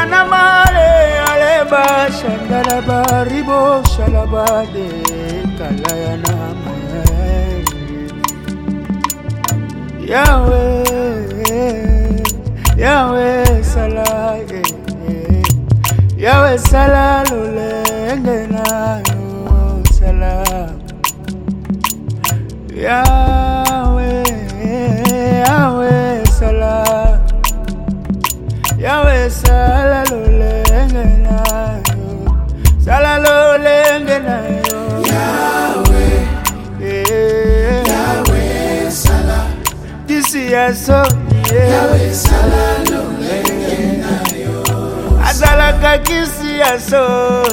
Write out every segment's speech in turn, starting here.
na male aleba shandala baribo shalabade kalaya na mai Yahweh Salah Yahweh Salah lulenge nayo Salah Yahweh Salah Yahweh Salah lulenge nayo Salah lulenge nayo Yahweh Salah Disi yaso Yahweh Salah lulenge nayo Azala kakisi yaso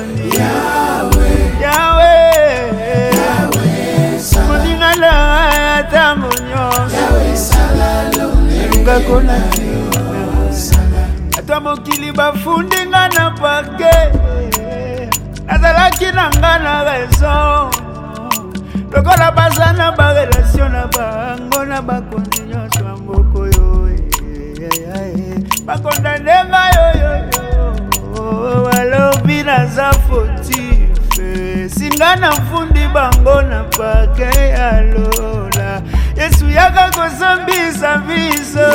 Yahweh Salah Mudina la tamunyo Yahweh Salah lulenge nayo Atwa mokili bafundi ngana pake Azala kinanga na raison Lokola basana ba relation na bango na bakontinyo swamboko yo bakondandenga yo walobi na za fotife singana mfundi bango na pake ya lola Yesu yaka kosambisa viso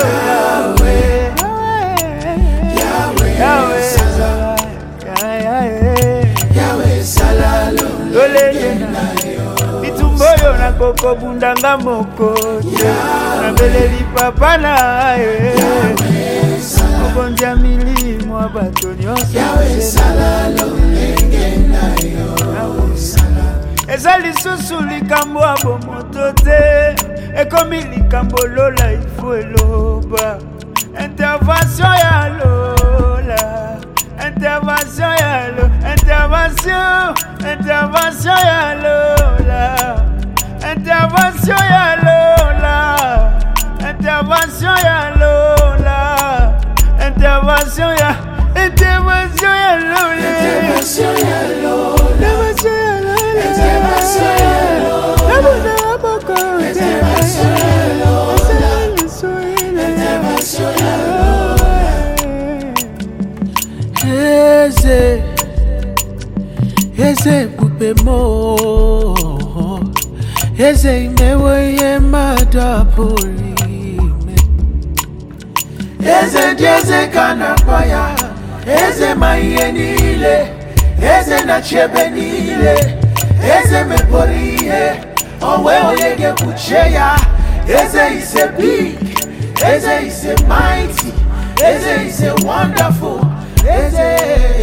Yahweh Salah lulenge nayo Bitumboyo na koko bundanga moko na beleli papa na Mkonja milimo abato nyonso Yahweh Salah lulenge nayo Ezali susu likambo abomoto te Ekomi likambo lola ifo eloba Intervention ya lola Intervention ya lola Intervention ya lola Intervention ya lola Intervention ya lola Intervention ya lola Intervention ya lola Intervention ya lola Intervention ya lola Intervention ya Eze pupe mo Eze imewe ye madapurime Eze jeze kanapaya Eze maiye nile Eze na chebe nile Eze meporiye Owe oyege kucheya Eze is a big Eze is a mighty Eze is a wonderful Eze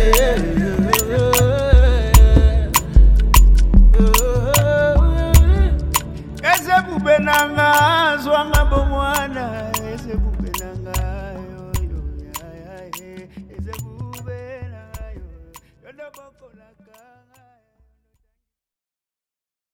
Bubenanga zwanga bomwana Eze bubenanga yo Eze bubenanga yo